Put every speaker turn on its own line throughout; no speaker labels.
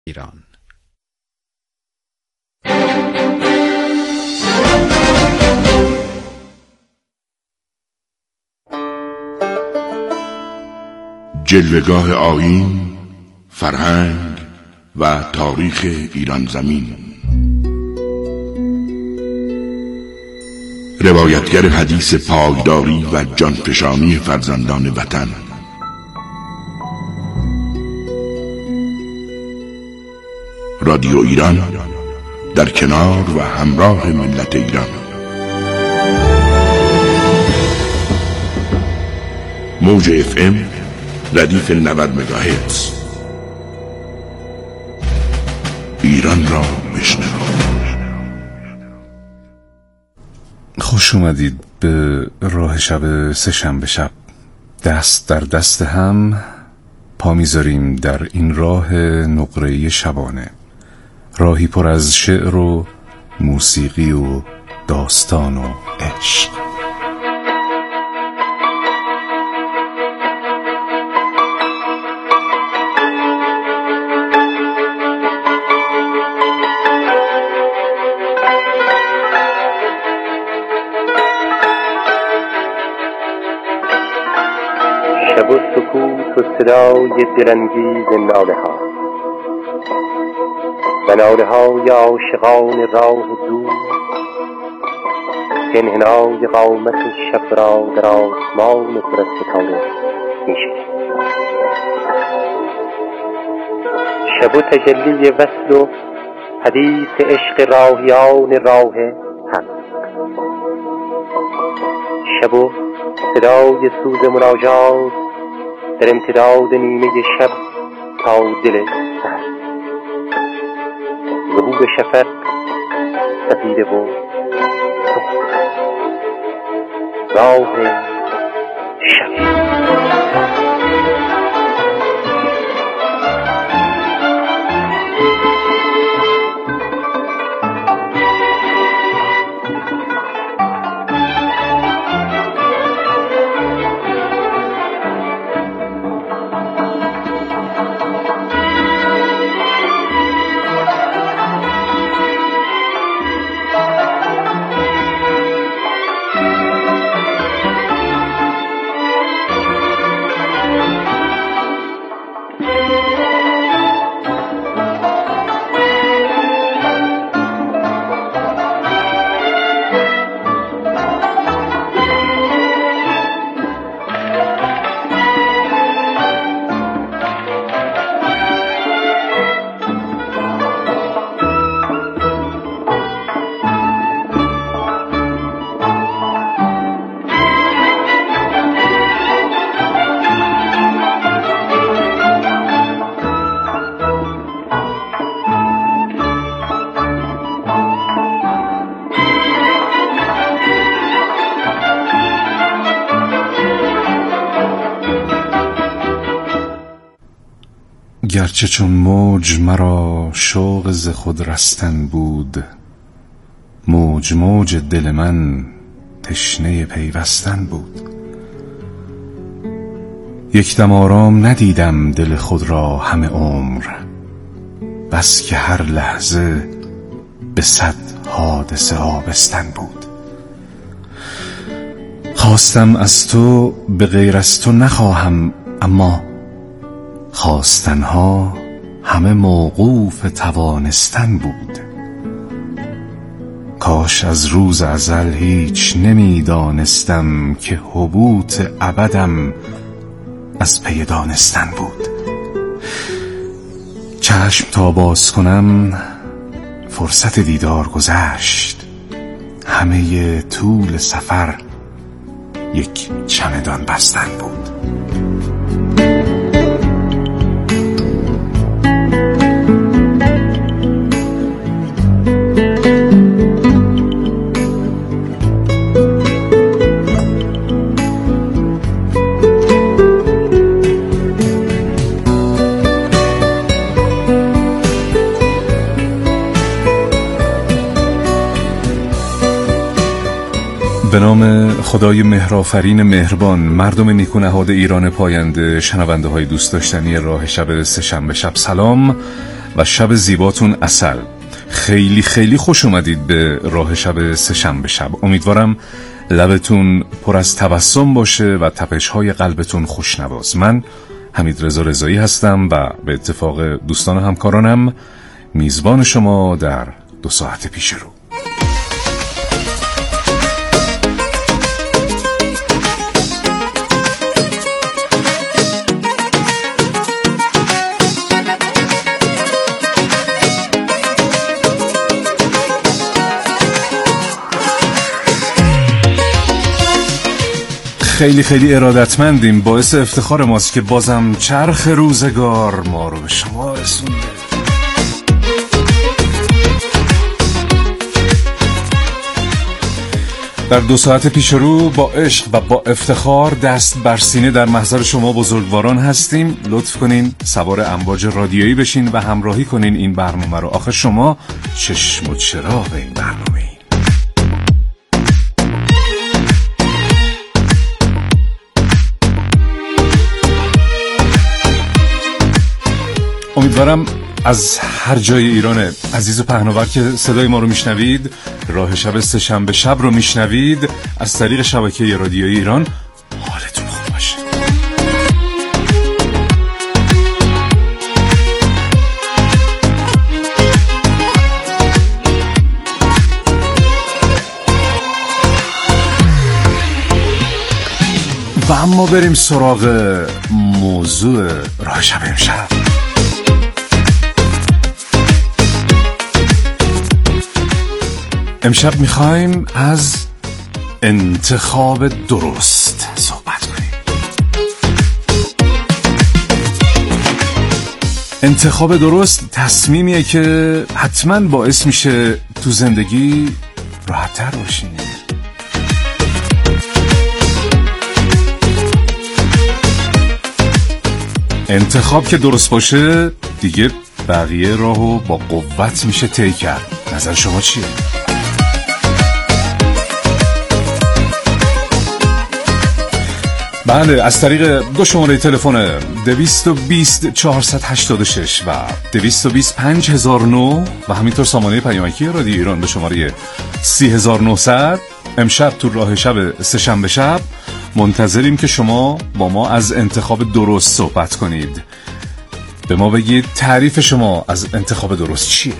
ایران.
جلوه‌گاه آیین، فرهنگ و تاریخ ایران زمین. روایتگر حدیث پایداری و جانفشانی فرزندان وطن. رادیو ایران در کنار و همراه ملت ایران. موج FM ردیف 90 مگاهرتز. ایران را بشنو.
خوش اومدید به راه شب سه‌شنبه شب. دست در دست هم پا میذاریم در این راه نقره‌ای شبانه، راهی پر از شعر و موسیقی و داستان و عشق.
شب و سکوت و صدای دلانگیز ناله ها و ناله های عاشقان راه دور که انحنای قامت شب را در آسمان پر از ستاره می‌شکند. شب و تجلی وصل و حدیث عشق راهیان راه حق. شب و صدای سوز مناجات در امتداد نیمه شب تا دل سحر. ظهور شفق سفیده و راه شب.
گرچه چون موج مرا شوق ز خود رستن بود، موج موج دل من تشنه پیوستن بود. یک دم آرام ندیدم دل خود را همه عمر، بس که هر لحظه به 100 حادثه آبستن بود. خواستم از تو به غیر از تو نخواهم، اما خواستنها همه موقوف توانستن بود. کاش از روز ازل هیچ نمیدانستم که حبوط ابدم از پی دانستن بود. چشم تا باز کنم فرصت دیدار گذشت، همه طول سفر یک چمدان بستن بود. به نام خدای مهرآفرین مهربان، مردم نیکونهاد ایران پاینده، شنونده های دوست داشتنی راه شب سه‌شنبه شب، سلام. و شب زیباتون عسل. خیلی خیلی خوش اومدید به راه شب سه‌شنبه شب. امیدوارم لبتون پر از تبسم باشه و تپش‌های قلبتون خوشنواز. من حمیدرضا رضایی هستم و به اتفاق دوستان و همکارانم میزبان شما در 2 ساعت پیش رو. خیلی خیلی ارادتمندیم. باعث افتخار ماست که بازم چرخ روزگار ما رو به شما رسونده. در 2 ساعت پیش رو با عشق و با افتخار دست بر سینه در محضر شما بزرگواران هستیم. لطف کنین سوار امواج رادیویی بشین و همراهی کنین این برنامه رو. آخه شما چشم و چراغ این برنامه. امیدوارم از هر جای ایران عزیز و پهناور که صدای ما رو میشنوید، راه شب سه‌شنبه شب رو میشنوید از طریق شبکه رادیویی ایران، حالتون خوب باشه. و اما بریم سراغ موضوع راه شب امشب. امشب میخوایم از انتخاب درست صحبت کنیم. انتخاب درست تصمیمیه که حتما باعث میشه تو زندگی راحت‌تر باشین. انتخاب که درست باشه دیگه بقیه راهو با قوت میشه طی کرد. نظر شما چیه؟ بله، از طریق 2 شماره تلفن 220 486 و 220 5009 و همینطور سامانه پیامکی رادیو ایران به شماره 3900 امشب تو راه شب سه‌شنبه شب منتظریم که شما با ما از انتخاب درست صحبت کنید. به ما بگید تعریف شما از انتخاب درست چیه؟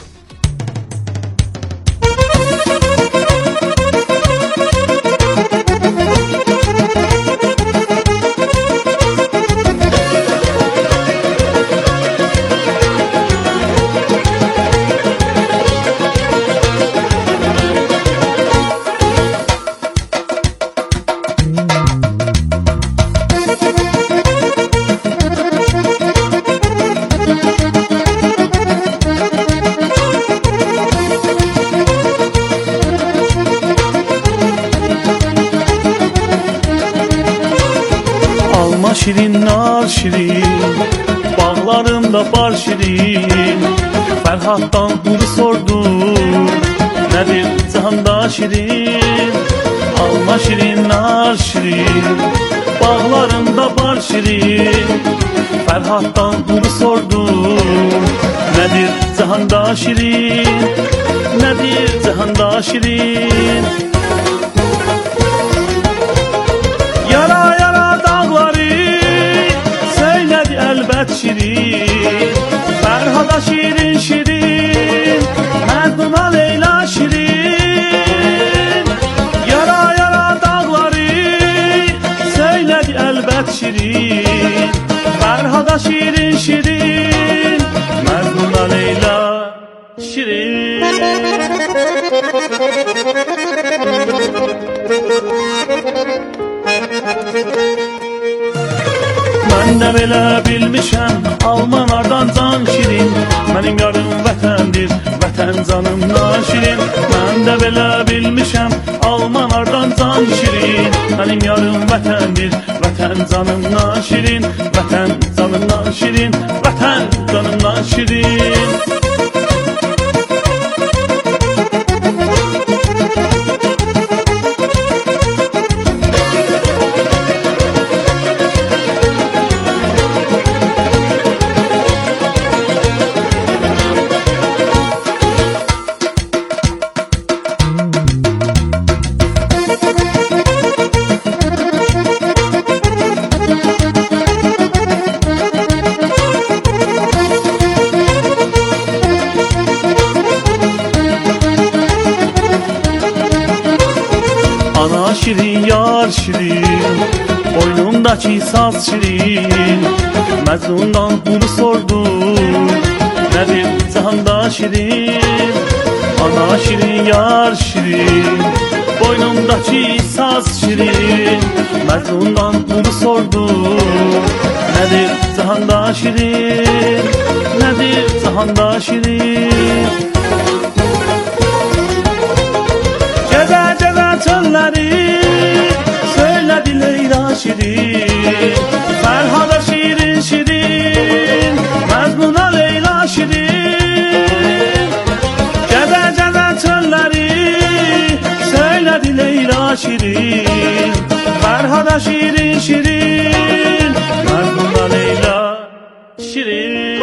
Şirin nar şirin, bağlarımda bar şirin. Ferhat'tan bunu sordum, nedir cihanda şirin? Alma şirin nar şirin, bağlarımda bar şirin. Ferhat'tan bunu sordum, nedir cihanda şirin? Nedir cihanda şirin? Yara yara dağları söyledi elbet şirin. Ferhada şirin şirin, Merduna Leyla şirin. Yara yara dağları söyledi elbet şirin. Ferhada şirin şirin, Merduna Leyla şirin. Ben de belə bilmişəm, Almanlardan can şirin. Mənim yarım vətəndir, vətən canımdan şirin. Mən də belə bilmişəm, Almanlardan can şirin. Mənim yarım vətəndir, vətən canımdan şirin. Vətən canımdan şirin, vətən canımdan şirin. boynumdaki saz şirin Məcnundan bunu sordum Nədir cahanda şirin Ana şirin, yar şirin Boynumdaki saz şirin Məcnundan bunu sordum Nədir cahanda şirin Nədir cahanda şirin Gəzə-gəzə çölləri Söylədi Leyla şirin Fərhada şirin şirin Məzmuna Leyla şirin Gəzə-gəzə çölləri Söylədi Leyla şirin Fərhada şirin şirin Məzmuna Leyla şirin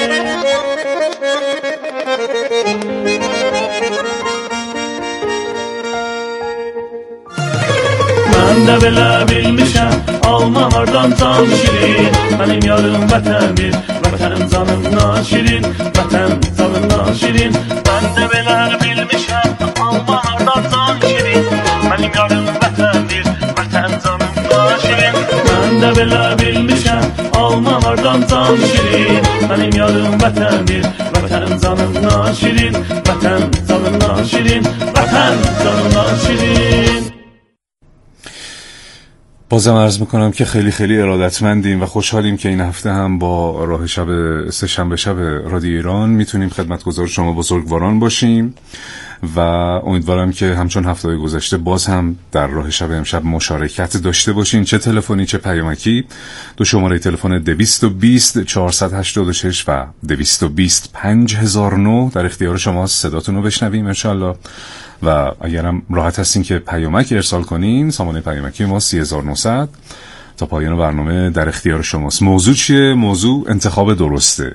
Mən də belə bilmişəm Almanlardan can şirin Mənim yarım vətəndir Vətən canımdan şirin Vətən canımdan şirin Mən də belə bilmişəm Almanlardan can şirin Mənim yarım vətəndir Vətən canımdan şirin Mən də belə bilmişəm Almanlardan can şirin Mənim yarım vətəndir Vətən canımdan şirin Vətən canımdan şirin Vətən canımdan şirin
بازم عرض میکنم که خیلی خیلی ارادتمندیم و خوشحالیم که این هفته هم با راه شب سه‌شنبه شب رادیو ایران میتونیم خدمتگزار شما بزرگواران باشیم و امیدوارم که همچون هفته گذشته باز هم در راه شب امشب مشارکت داشته باشین، چه تلفنی چه پیامکی. دو شماره تلفن 220 486 و 220 5009 در اختیار شماست. صداتون رو بشنویم انشالله و اگرم راحت هستین که پیامک ارسال کنین، سامانه پیامکی ما 3900 تا پایان برنامه در اختیار شماست. موضوع چیه؟ موضوع انتخاب درسته.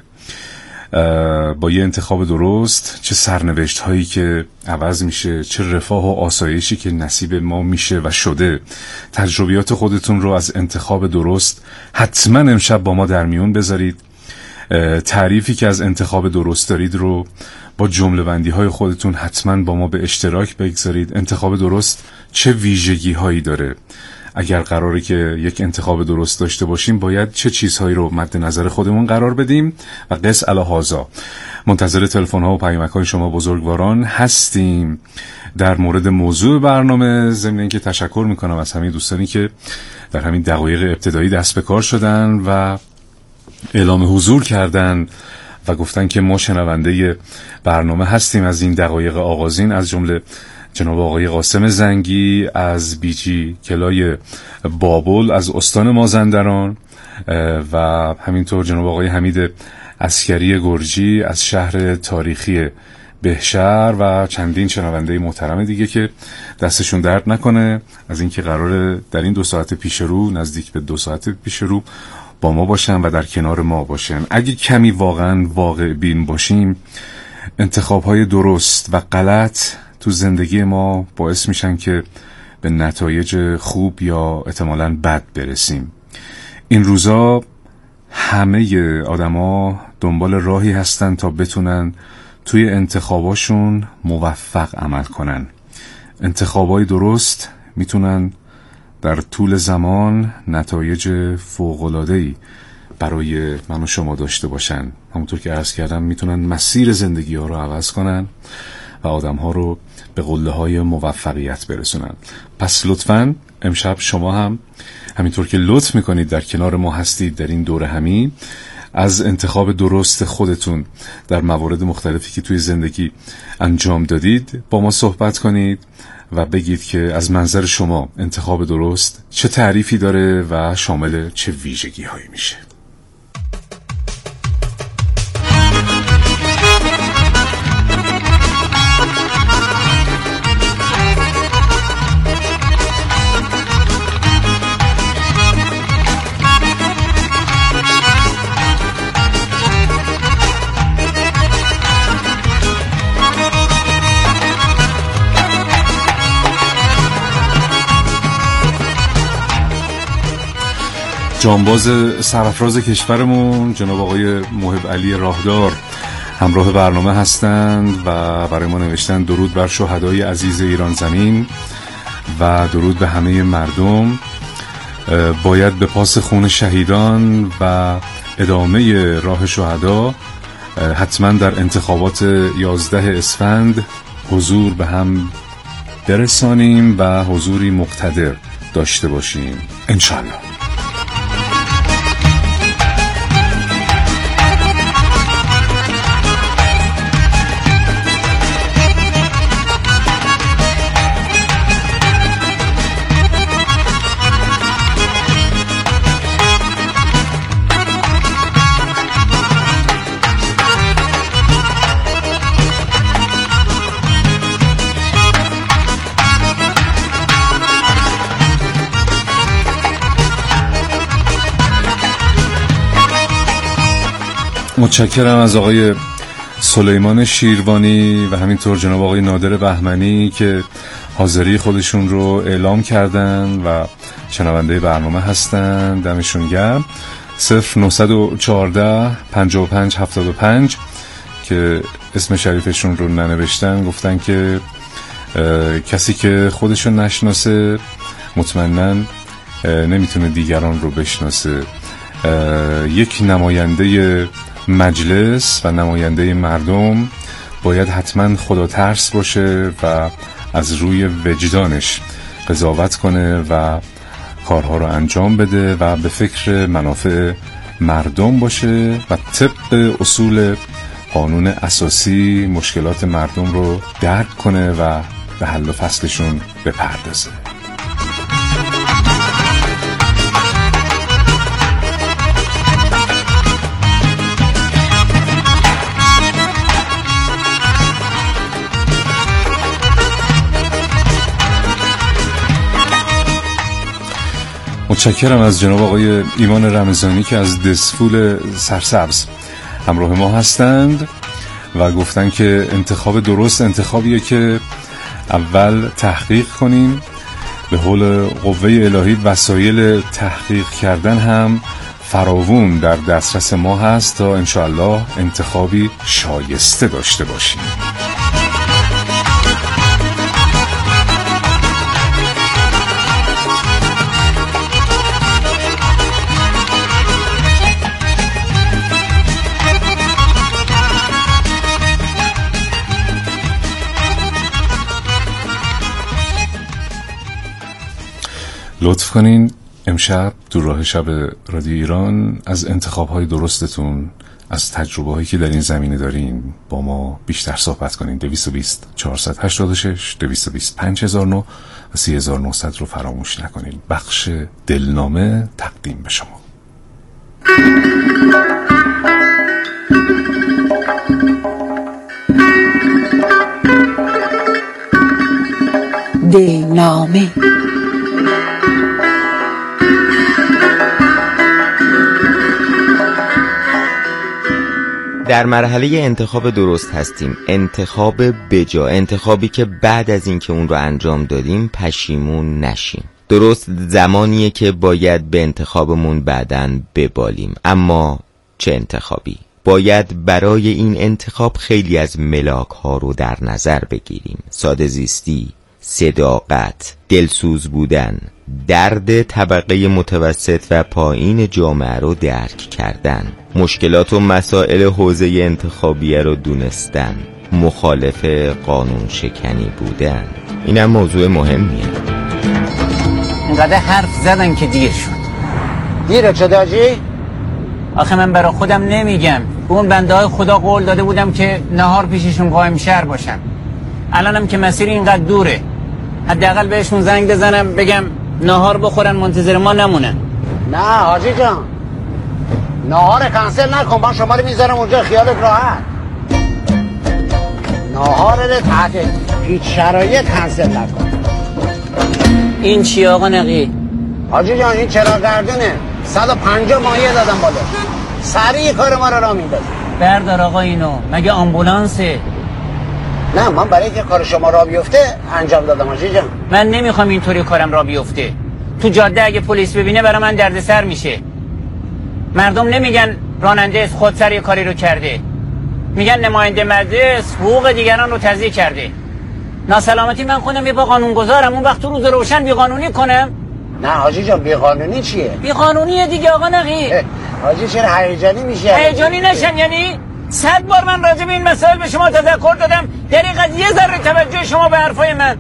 با یه انتخاب درست چه سرنوشت هایی که عوض میشه، چه رفاه و آسایشی که نصیب ما میشه و شده. تجربیات خودتون رو از انتخاب درست حتما امشب با ما در میون بذارید. تعریفی که از انتخاب درست دارید رو با جمله بندی های خودتون حتما با ما به اشتراک بگذارید. انتخاب درست چه ویژگی هایی داره؟ اگر قراره که یک انتخاب درست داشته باشیم باید چه چیزهایی رو مد نظر خودمون قرار بدیم و قص علی هذا. منتظر تلفن ها و پیامک های شما بزرگواران هستیم در مورد موضوع برنامه. ضمن اینکه تشکر میکنم از همه دوستانی که در همین دقایق ابتدایی دست به کار شدن و اعلام حضور کردن و گفتن که ما شنونده برنامه هستیم از این دقایق آغازین، از جمله جناب آقای قاسم زنگی از بیجی کلای بابل از استان مازندران و همینطور جناب آقای حمید عسکری گرجی از شهر تاریخی بهشهر و چندین شنونده محترم دیگه که دستشون درد نکنه از اینکه قراره در این 2 ساعت پیش رو، نزدیک به 2 ساعت پیش رو با ما باشن و در کنار ما باشن. اگه کمی واقعا واقع بین باشیم، انتخاب‌های درست و غلط تو زندگی ما باعث میشن که به نتایج خوب یا احتمالاً بد برسیم. این روزا همه آدما دنبال راهی هستن تا بتونن توی انتخاباشون موفق عمل کنن. انتخابای درست میتونن در طول زمان نتایج فوق‌العاده‌ای برای من و شما داشته باشن. همونطور که عرض کردم میتونن مسیر زندگی ها رو عوض کنن و آدم ها رو به قله های موفقیت برسونن. پس لطفاً امشب شما هم همینطور که لطف میکنید در کنار ما هستید در این دوره همی، از انتخاب درست خودتون در موارد مختلفی که توی زندگی انجام دادید با ما صحبت کنید و بگید که از منظر شما انتخاب درست چه تعریفی داره و شامل چه ویژگی هایی میشه. جانباز سرافراز کشورمون جناب آقای محب علی راهدار همراه برنامه هستند و برای ما نوشتن درود بر شهدای عزیز ایران زمین و درود به همه مردم باید به پاس خون شهیدان و ادامه راه شهدا حتما در انتخابات 11 اسفند حضور به هم برسانیم و حضوری مقتدر داشته باشیم انشالله. متشکرم از آقای سلیمان شیروانی و همینطور جناب آقای نادر بهمنی که حاضری خودشون رو اعلام کردن و شنونده برنامه هستن. دمشون گرم. 0914 55 75 که اسم شریفشون رو ننوشتن گفتن که کسی که خودشون نشناسه مطمئناً نمیتونه دیگران رو بشناسه. یک نماینده مجلس و نماینده مردم باید حتما خدا ترس باشه و از روی وجدانش قضاوت کنه و کارها رو انجام بده و به فکر منافع مردم باشه و طبق اصول قانون اساسی مشکلات مردم رو درک کنه و به حل و فصلشون بپردازه. متشکرم از جناب آقای ایمان رمضانی که از دسفول سرسبز همراه ما هستند و گفتن که انتخاب درست انتخابیه که اول تحقیق کنیم. به حول قوه الهی وسایل تحقیق کردن هم فراوون در دسترس ما هست تا انشاءالله انتخابی شایسته داشته باشیم. لطف کنین امشب تو راه شب رادیو ایران از انتخاب‌های درستتون، از تجربه‌هایی که در این زمینه دارین با ما بیشتر صحبت کنین. 220 486 220 5009 و 3900 رو فراموش نکنین. بخش دلنامه تقدیم به شما.
دلنامه.
در مرحله انتخاب درست هستیم. انتخاب بجا، انتخابی که بعد از اینکه اون رو انجام دادیم پشیمون نشیم. درست زمانیه که باید به انتخابمون بعدن ببالیم. اما چه انتخابی؟ باید برای این انتخاب خیلی از ملاک ها رو در نظر بگیریم. ساده زیستی، صداقت، دلسوز بودن، درد طبقه متوسط و پایین جامعه رو درک کردن، مشکلات و مسائل حوزه انتخابیه رو دونستن، مخالف قانون شکنی بودن. اینم موضوع مهمیه.
اینقدر حرف زدن که دیر شد.
دیره شد آجی؟
آخه من برای خودم نمیگم. اون بنده های خدا قول داده بودم که نهار پیششون قائم شهر باشم. الانم که مسیر اینقدر دوره، حداقل بهشون زنگ بزنم بگم نهار بخورن منتظر ما نمونن.
نه حاجی جان، نهار کنسل نکن، من شما رو میذارم اونجا خیالت راحت. نهار رو تحت هیچ شرایط کنسل نکن.
این چی آقا نقی؟
حاجی جان این چراغ گردونه 150 مایه دادم بالا، سریع کار ما رو را میندازه.
بردار آقا اینو، مگه آمبولانسه؟
نه من برای اینکه کار شما را بیفته انجام دادم حاجی جان.
من نمیخوام اینطوری کارم را بیفته. تو جاده اگه پلیس ببینه برای من دردسر میشه. مردم نمیگن راننده خودسر یه کاری رو کرده، میگن نماینده مجلس حقوق دیگران رو تضییع کرده. ناسلامتی من خودم یه با قانونگذارم، اون وقت تو روز روشن بیقانونی کنم؟
نه حاجی جان بیقانونی چیه؟
بیقانونیه دیگه آقا نقی.
حاجی چرا هیجانی میشه؟
هیجانی نشم یعنی 100 بار من راجع به این مسائل به شما تذکر دادم، دقیقاً یه ذره توجه شما به حرفای من.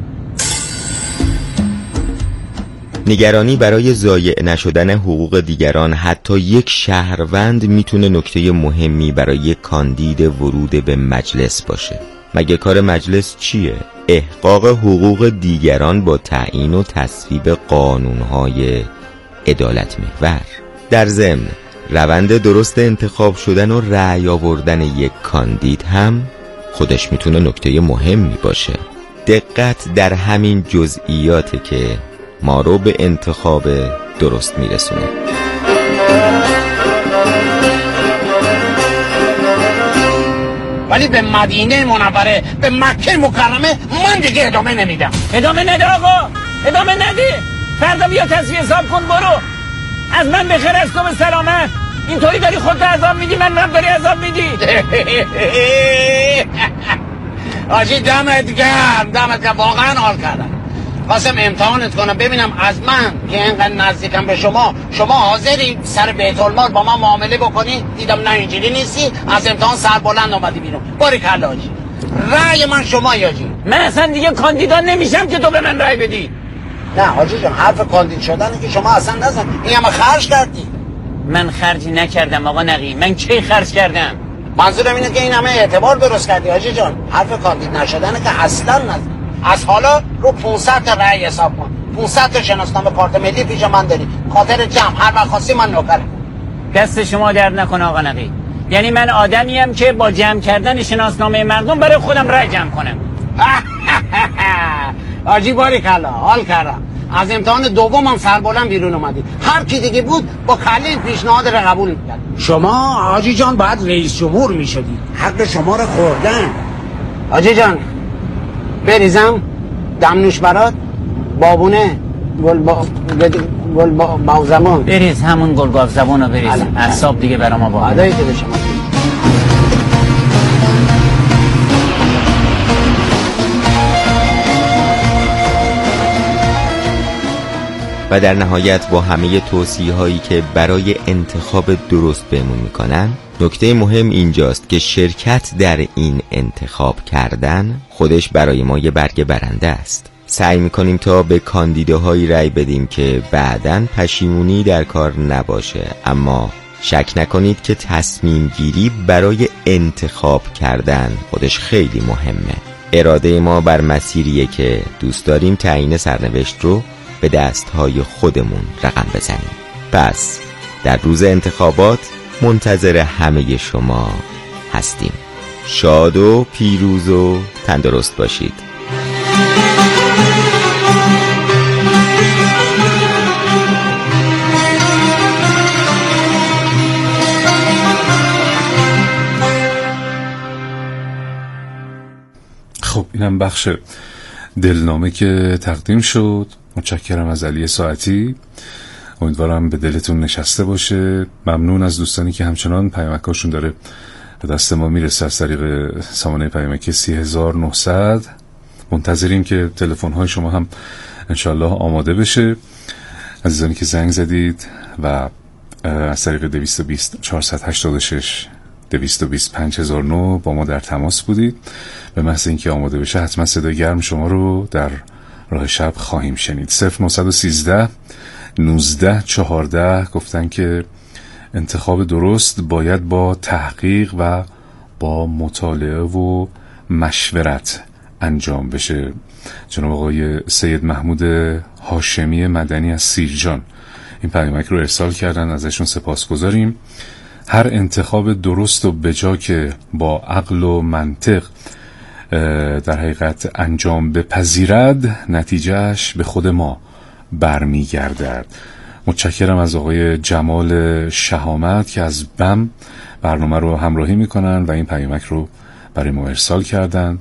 نگرانی برای ضایع نشدن حقوق دیگران حتی یک شهروند میتونه نکته مهمی برای کاندید ورود به مجلس باشه. مگه کار مجلس چیه؟ احقاق حقوق دیگران با تعیین و تصویب قانونهای عدالت محور. در ضمن روند درست انتخاب شدن و رأی آوردن یک کاندید هم خودش میتونه نکته مهمی باشه. دقت در همین جزئیاته که ما رو به انتخاب درست میرسونه.
ولی به مدینه منوره، به مکه مکرمه من دیگه ادامه نمیدم.
ادامه نده آقا، ادامه نده. فردا بیا تصفیه حساب کن برو. از من بخیر از تو به سلامت. اینطوری داری خودت عذاب میدی، من داری عذاب میدی.
آجی دمت گرم واقعا حال کردم. خواستم امتحانت کنم ببینم از من که اینقدر نزدیکم به شما حاضری سر بیت المال با من معامله بکنی؟ دیدم نه اینجوری نیستی، از امتحان سر بلند اومدی بیرون. باریکلا حاجی، رأی من شما حاجی.
من اصلا دیگه کاندیدان نمیشم که تو به من رأی بدی.
نه حاجی جان، حرف کاندید شدنه که شما اصلا نزن. این همه خرج کردی.
من خرجی نکردم آقا نقی. من کی خرج کردم؟
منظورم اینه که این همه اعتبار درست کردی حاجی جان. حرف کاندید نشدنه که اصلا نزن. از حالا رو 500 تا رأی حساب کن. 500 تا شناسنامه کارت ملی پیش من داری. خاطر جمع هر وقت خواستی من نوکرم.
دست شما درد نکنه آقا نقی. یعنی من آدمیم که با جمع کردن شناسنامه مردم برای خودم رأی جمع کنم.
آجی باریکلا حال کردم. از امتحان دومم سربلند بیرون اومدید. هر کی دیگه بود با کله پیشنهاد رو قبول می‌کرد. شما حاجی جان باید رئیس جمهور می‌شدید. حق شما رو خوردن. حاجی جان بریزم دمنوش برات بابونه گل باوزمان
بریز همون گل باوزمان رو بریز. اعصاب دیگه برا ما با
عدایی که به شما
و در نهایت با همه توصیه هایی که برای انتخاب درست بهمون میکنن، نکته مهم اینجاست که شرکت در این انتخاب کردن خودش برای ما یه برگ برنده است. سعی میکنیم تا به کاندیداهایی رأی بدیم که بعداً پشیمونی در کار نباشه، اما شک نکنید که تصمیم گیری برای انتخاب کردن خودش خیلی مهمه. اراده ما بر مسیریه که دوست داریم تعیین سرنوشت رو به دستهای خودمون رقم بزنیم. پس در روز انتخابات منتظر همه شما هستیم. شاد و پیروز و تندرست باشید.
خب اینم بخش دلنامه که تقدیم شد. متشکرم از علی ساعتی. امیدوارم به دلتون نشسته باشه. ممنون از دوستانی که همچنان پیامکاشون داره به دست ما میرسه از طریق سامانه پیامک 3900. منتظریم که تلفن‌های شما هم انشالله آماده بشه. عزیزانی که زنگ زدید و از طریق 220 486 220 5009 با ما در تماس بودید، به محض اینکه آماده بشه حتما صدای گرم شما رو در راه شب خواهیم شنید. 0913 19 14 گفتن که انتخاب درست باید با تحقیق و با مطالعه و مشورت انجام بشه. جناب آقای سید محمود هاشمی مدنی از سیرجان این پیامک رو ارسال کردن، ازشون سپاسگزاریم. هر انتخاب درست و بجا که با عقل و منطق در حقیقت انجام بپذیرد، نتیجهش به خود ما برمیگردد. متشکرم از آقای جمال شهامت که از بم برنامه رو همراهی میکنن و این پیامک رو برای ما ارسال کردن.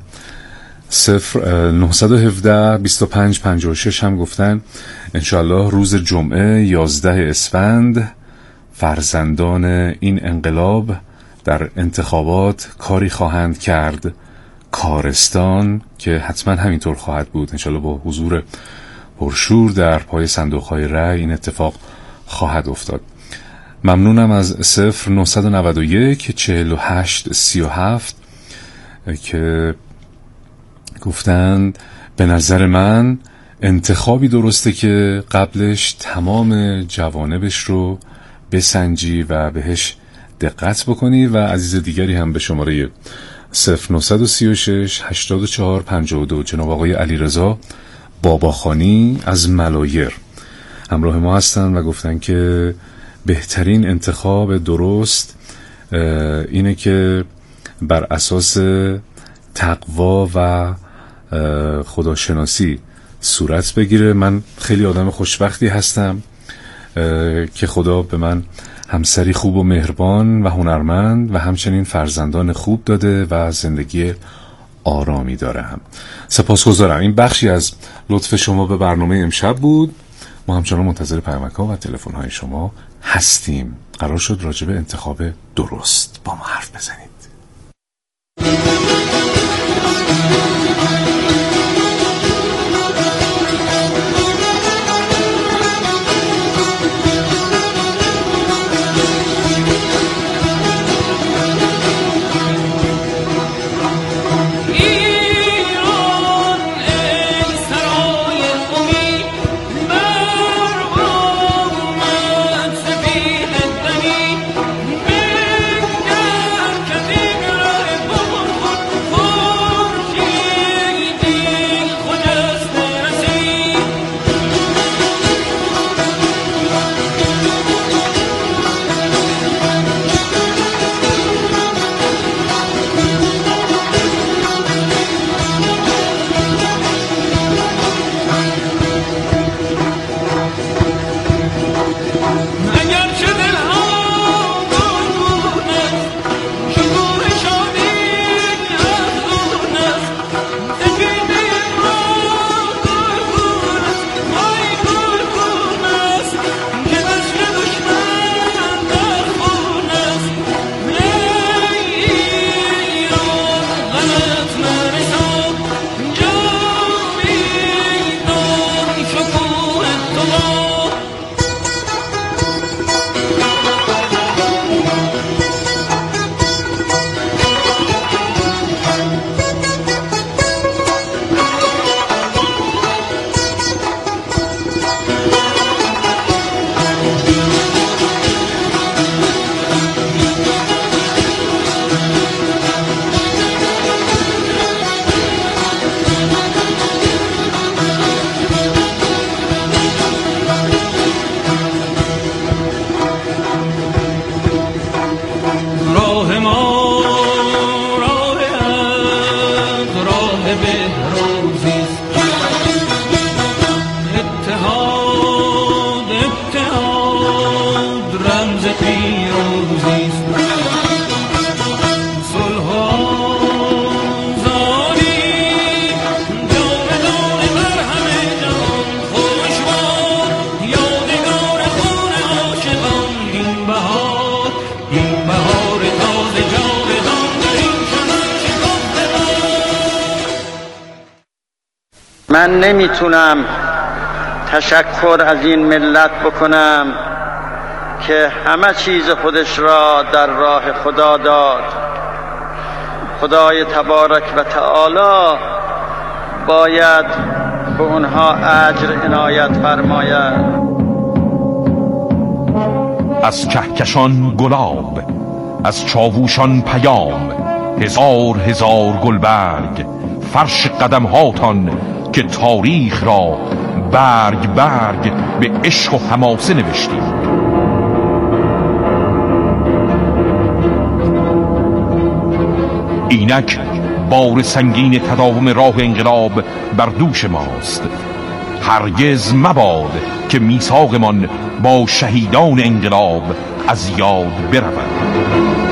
0917 25 56 هم گفتن انشالله روز جمعه 11 اسفند فرزندان این انقلاب در انتخابات کاری خواهند کرد کارستان، که حتما همینطور خواهد بود انشالله با حضور پرشور در پای صندوق‌های رای این اتفاق خواهد افتاد. ممنونم از 0991 48 37 که گفتند به نظر من انتخابی درسته که قبلش تمام جوانبش رو بسنجی و بهش دقت بکنی. و عزیز دیگری هم به شماره 0936 84 52 جناب آقای علیرضا باباخانی از ملایر همراه ما هستن و گفتن که بهترین انتخاب درست اینه که بر اساس تقوا و خداشناسی صورت بگیره. من خیلی آدم خوشبختی هستم که خدا به من همسری خوب و مهربان و هنرمند و همچنین فرزندان خوب داده و زندگی آرامی دارم. سپاسگزارم. این بخشی از لطف شما به برنامه امشب بود. ما همچنان منتظر پیامک‌ها و تلفن‌های شما هستیم. قرار شد راجع به انتخاب درست با ما حرف بزنید.
من نمیتونم تشکر از این ملت بکنم که همه چیز خودش را در راه خدا داد. خدای تبارک و تعالی باید به اونها اجر عنایت فرماید.
از کهکشان گلاب، از چاووشان پیام، هزار هزار گلبرگ فرش قدم هاتان که تاریخ را برگ برگ به عشق و حماسه نوشتید. اینک بار سنگین تداوم راه انقلاب بر دوش ماست. هرگز مباد که میثاقمان با شهیدان انقلاب از یاد برود.